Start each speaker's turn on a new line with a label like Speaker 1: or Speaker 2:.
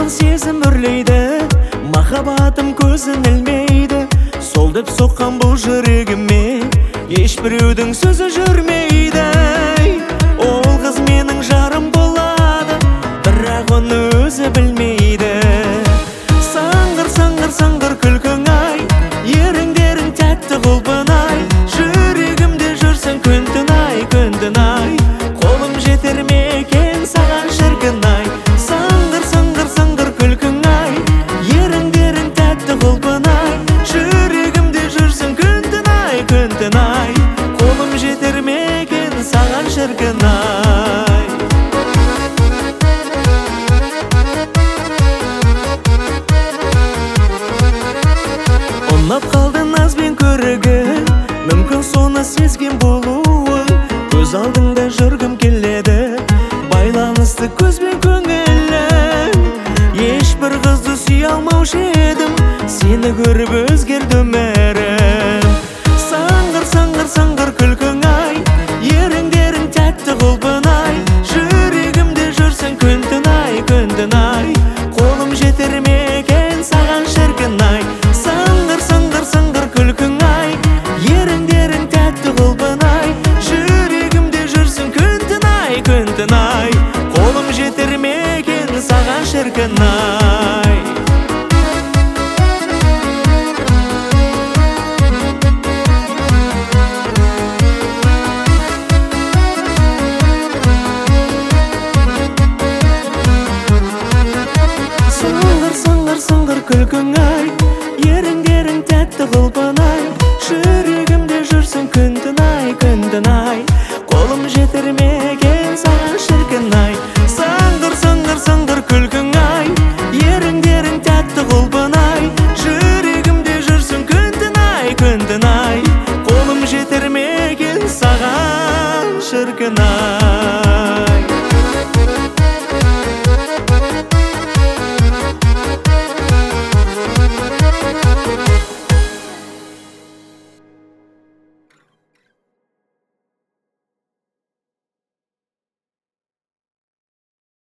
Speaker 1: жалын сезім үрлейді, махаббатым көзін ілмейді. Сол деп соққан бұл жүрегіме ешбіреудің сөзі жүрмейді. Ол қыз менің жарым болады, бірақ оны өзі білмейді. Саңғыр, саңғыр, саңғыр күлкің ай, еріндерің тәтті құлпын ай. Жүрегімде жүрсің күн-түн ай, күн-түн ай. Қолым жетер ме екен саған шіркін ай. Саңғыр, саңғыр, саңғыр күлкің ай, еріндерің тәтті құлпын ай. Жүрегімде жүрсің күн-түн ай, күн-түн ай. Қолым жетер ме екен саған шіркін ай. Ұнап қалды назбен көрігі, мүмкін соны сезген болуы. Көз алдыңда жүргім келеді, байланысты көзбен көңілім. Ешбір қызды сүйе алмаушы едім, сені көріп өзгерді өмірім. Саңғыр, саңғыр, саңғыр күлкің ай, еріндерің тәтті құлпын ай. Жүрегімде жүрсің күн-түн ай, күн-түн ай. Қолым жетер ме екен саған шіркін ай. Саңғыр, саңғыр, саңғыр күлкің ай, еріндерің тәтті құлпын ай. Жүрегімде жүрсің күн-түн ай, күн-түн ай. Қолым жетер ме екен саған шіркін ай. Саңғыр, саңғыр, саңғыр күлкің ай, еріндерің тәтті құлпын ай. Жүрегімде жүрсің күн-түн ай, күн-түн ай. Қолым жетер ме екен саған шіркін ай. Саңғыр, саңғыр, саңғыр күлкің ай, еріндерің тәтті құлпын ай. Жүрегімде жүрсің күн-түн ай, күн-түн ай. Қолым жетер ме екен саған шіркін ай.